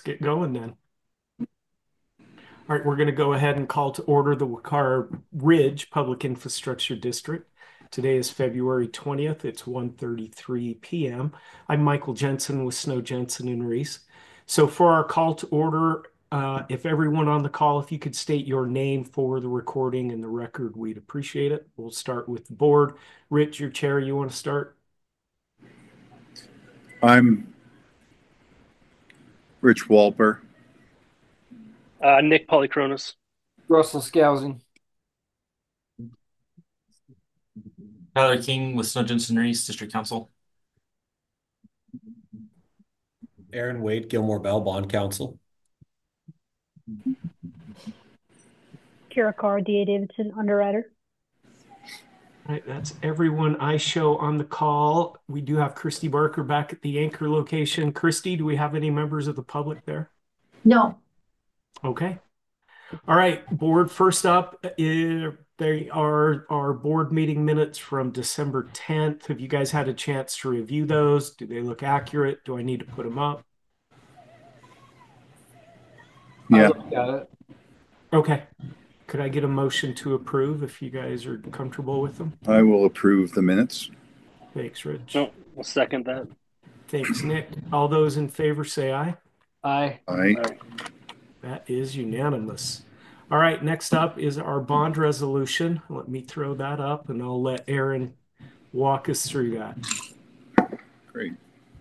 get going then. All right, we're going to go ahead and call to order the Wacar Ridge Public Infrastructure District. Today is February 20th. It's 1:33 p.m. I'm Michael Jensen with Snow Jensen and Reese. So for our call to order, if everyone on the call, if you could state your name for the recording and the record, we'd appreciate it. We'll start with the board. Rich, your chair, you want to start? I'm Rich Walper. Nick Polychronos. Russell Scousing. Tyler King with Snow Jensen Reese, District Council. Aaron Wade, Gilmore Bell, Bond Counsel. Kara Carr, D.A. Davidson, underwriter. All right, that's everyone I show on the call. We do have Christy Barker back at the anchor location. Christy, do we have any members of the public there? No. Okay. All right, board, first up, they are our board meeting minutes from December 10th. Have you guys had a chance to review those? Do they look accurate? Do I need to put them up? Yeah. Got it. Okay. Could I get a motion to approve if you guys are comfortable with them? I will approve the minutes. Thanks, Rich. No, I'll second that. Thanks, Nick. All those in favor say aye. Aye. Aye. That is unanimous. All right, next up is our bond resolution. Let me throw that up and I'll let Aaron walk us through that. Great.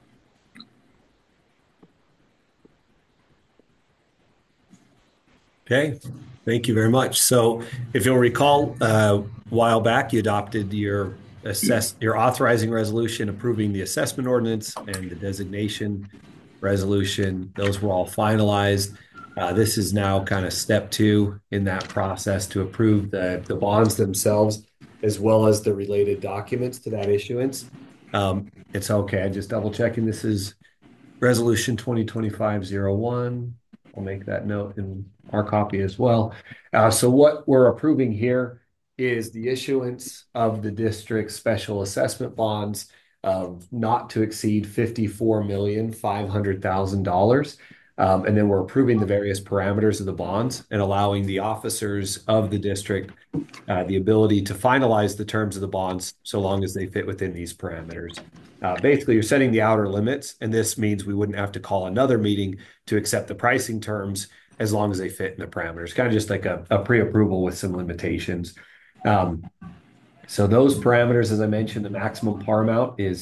Okay, thank you very much. So if you'll recall, a while back, you adopted your authorizing resolution approving the assessment ordinance and the designation resolution. Those were all finalized. This is now kind of step two in that process to approve the bonds themselves, as well as the related documents to that issuance. It's okay. I'm just double checking. This is resolution 2025-01. I'll make that note in our copy as well. So what we're approving here is the issuance of the district's special assessment bonds of not to exceed $54,500,000. And then we're approving the various parameters of the bonds and allowing the officers of the district the ability to finalize the terms of the bonds so long as they fit within these parameters. Basically, you're setting the outer limits, and this means we wouldn't have to call another meeting to accept the pricing terms as long as they fit in the parameters. Kind of just like a pre-approval with some limitations. So those parameters, as I mentioned, the maximum par amount is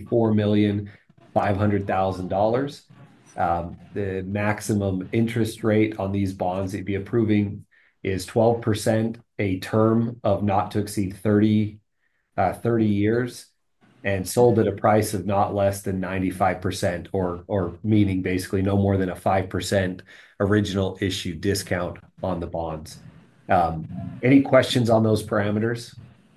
$54,500,000. The maximum interest rate on these bonds that you'd be approving is 12%, a term of not to exceed 30 years, and sold at a price of not less than 95%, or meaning basically no more than a 5% original issue discount on the bonds. Any questions on those parameters?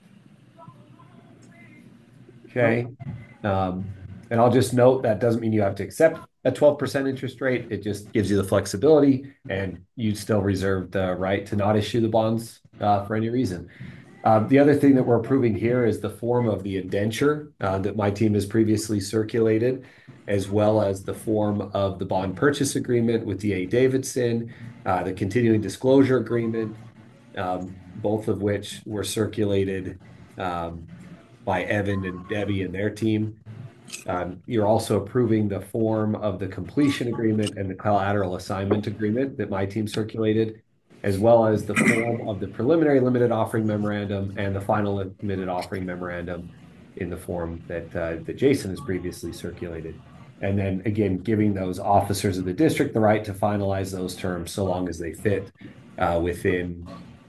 Okay. And I'll just note that doesn't mean you have to accept a 12% interest rate. It just gives you the flexibility, and you still reserve the right to not issue the bonds for any reason. The other thing that we're approving here is the form of the indenture that my team has previously circulated, as well as the form of the bond purchase agreement with D.A. Davidson, the continuing disclosure agreement, both of which were circulated by Evan and Debbie and their team. You're also approving the form of the completion agreement and the collateral assignment agreement that my team circulated, as well as the form of the preliminary limited offering memorandum and the final limited offering memorandum in the form that Jason has previously circulated. And then again, giving those officers of the district the right to finalize those terms so long as they fit within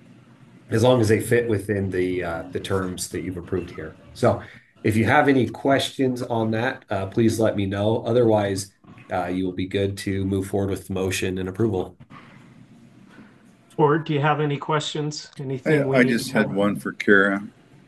the terms that you've approved here. So if you have any questions on that, please let me know. Otherwise, you will be good to move forward with the motion and approval. Or do you have any questions? Anything we I need just to had cover? one for Kara.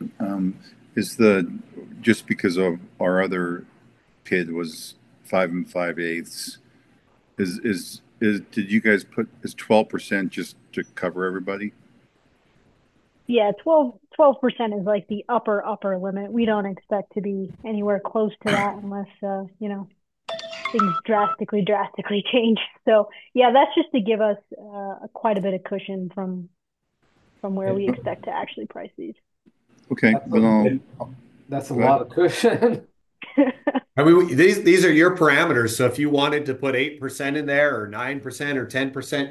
Just because of our other PID was 5 5/8, did you guys put, is 12% just to cover everybody? Yeah, 12% is like the upper limit. We don't expect to be anywhere close to that unless, things drastically change. So yeah, that's just to give us quite a bit of cushion from where we expect to actually price these. Okay, then That's a Go ahead. lot of cushion. I mean, these are your parameters. So if you wanted to put 8% in there or 9% or 10%,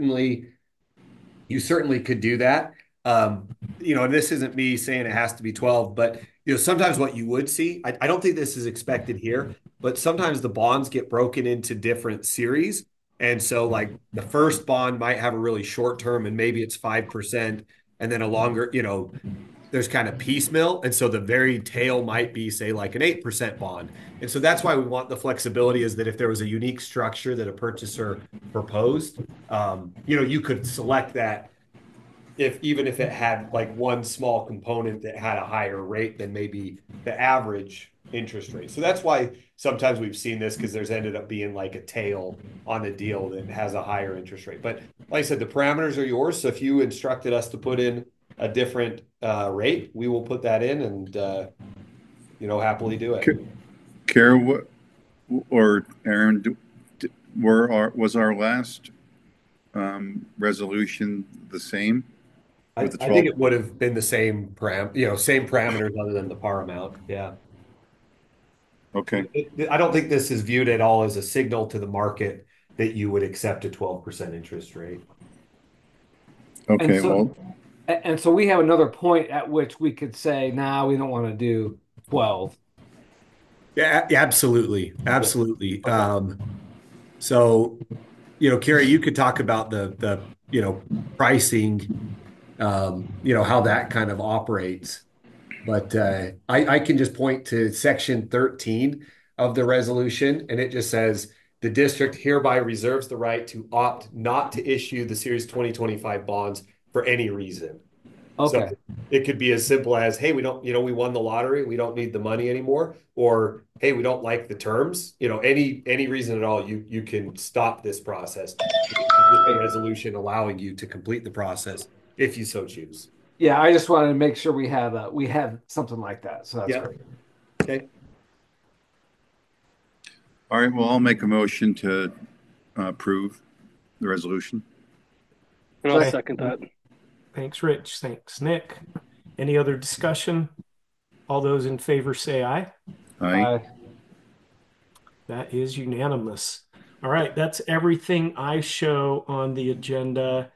you certainly could do that. And this isn't me saying it has to be 12, but sometimes what you would see, I don't think this is expected here, but sometimes the bonds get broken into different series. And so like the first bond might have a really short term and maybe it's 5%, and then a longer, there's kind of piecemeal. And so the very tail might be, say, like an 8% bond. And so that's why we want the flexibility, is that if there was a unique structure that a purchaser proposed, you could select that even if it had like one small component that had a higher rate than maybe the average interest rate. So that's why sometimes we've seen this, because there's ended up being like a tail on a deal that has a higher interest rate. But like I said, the parameters are yours. So if you instructed us to put in a different rate, we will put that in and happily do it. Kara, or Aaron, was our last resolution the same? I With the think 12? it would have been the same same parameters other than the par amount. Yeah. Okay, I don't think this is viewed at all as a signal to the market that you would accept a 12% interest rate. okay, And so we have another point at which we could say, nah, we don't want to do 12. Yeah, absolutely. Absolutely. Okay. So, Carrie, you could talk about the pricing, how that kind of operates. But I can just point to section 13 of the resolution, and it just says the district hereby reserves the right to opt not to issue the Series 2025 bonds for any reason. Okay. So it could be as simple as, hey, we don't, we won the lottery, we don't need the money anymore, or hey, we don't like the terms. Any reason at all, you can stop this process. A resolution allowing you to complete the process if you so choose. Yeah, I just wanted to make sure we had something like that. So that's great. Okay. all right. Well, I'll make a motion to approve the resolution. And I'll Okay. second that. Thanks, Rich. Thanks, Nick. Any other discussion? All those in favor say aye. Aye. That is unanimous. All right, that's everything I show on the agenda.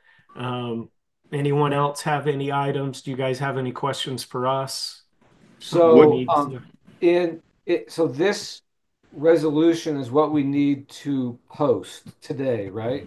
Anyone else have any items? Do you guys have any questions for us? So so this resolution is what we need to post today, right?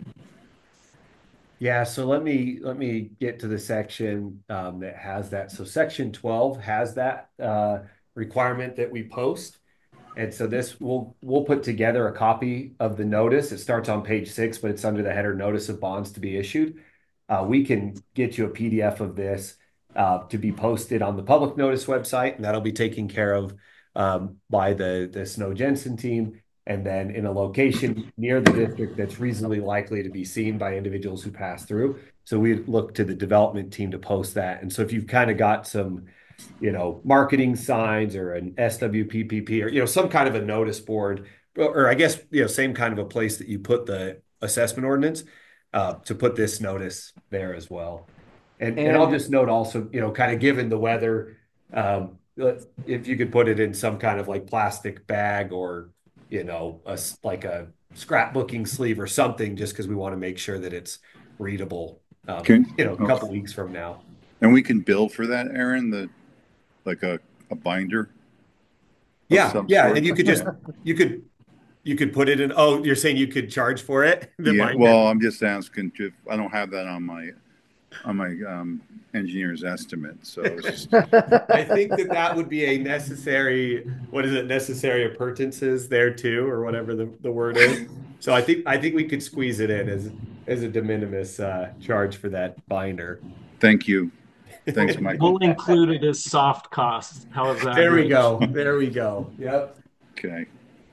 Yeah, so let me get to the section that has that. So section 12 has that requirement that we post. And so this we'll put together a copy of the notice. It starts on page 6, but it's under the header notice of bonds to be issued. We can get you a PDF of this to be posted on the public notice website, and that'll be taken care of by the Snow Jensen team, and then in a location near the district that's reasonably likely to be seen by individuals who pass through. So we look to the development team to post that. And so if you've kind of got some, marketing signs or an SWPPP or, some kind of a notice board, or I guess, same kind of a place that you put the assessment ordinance, to put this notice there as well. And I'll just note also, kind of given the weather, if you could put it in some kind of like plastic bag or, like a scrapbooking sleeve or something, just because we want to make sure that it's readable, a couple weeks from now. And we can bill for that, Aaron, like a binder. Yeah. And you could put it in. Oh, you're saying you could charge for it? Yeah. Well, I'm just asking if I don't have that on my engineer's estimate. So it's just... I think that would be a necessary. What is it? Necessary appurtenances there too, or whatever the word is. So I think we could squeeze it in as a de minimis charge for that binder. Thank you. Thanks, Mike. We'll include it as soft costs. How is that? There we go. There we go. Yep. Okay.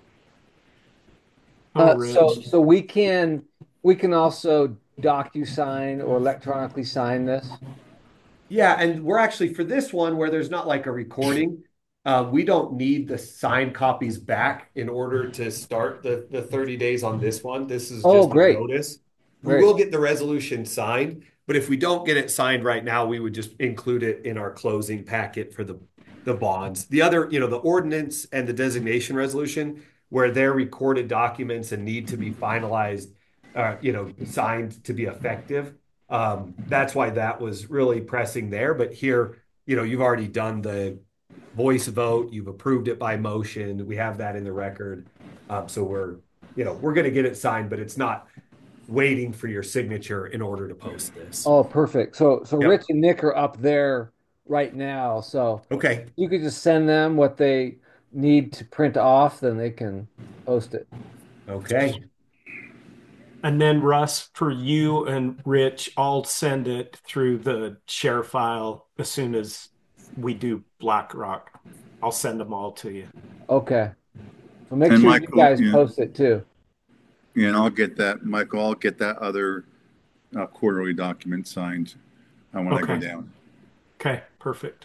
So we can also DocuSign or electronically sign this. Yeah, and we're actually, for this one where there's not like a recording, We don't need the signed copies back in order to start the 30 days on this one. This is Oh, just a great. notice. We Great. will get the resolution signed, but if we don't get it signed right now, we would just include it in our closing packet for the bonds. The other, the ordinance and the designation resolution, where they're recorded documents and need to be finalized, signed to be effective. That's why that was really pressing there. But here, you've already done the voice vote. You've approved it by motion. We have that in the record. So we're going to get it signed, but it's not waiting for your signature in order to post this. Oh, perfect. So Yep. Rich and Nick are up there right now. So Okay. you could just send them what they need to print off, then they can post it. Okay. And then Russ, for you and Rich, I'll send it through the share file as soon as we do BlackRock. I'll send them all to you. Okay. So make And sure Michael, you guys yeah. post it too. And I'll get that, Michael, I'll get that other quarterly document signed when I go Okay. down. Okay, perfect.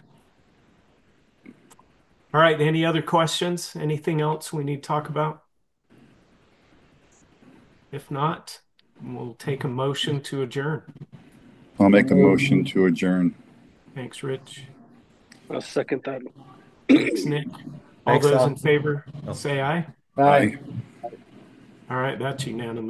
All right, any other questions? Anything else we need to talk about? If not, we'll take a motion to adjourn. I'll make a motion to adjourn. Thanks, Rich. I'll second that. Thanks, Nick. All Thanks, those Al. in favor, say aye. Bye. All right, that's unanimous.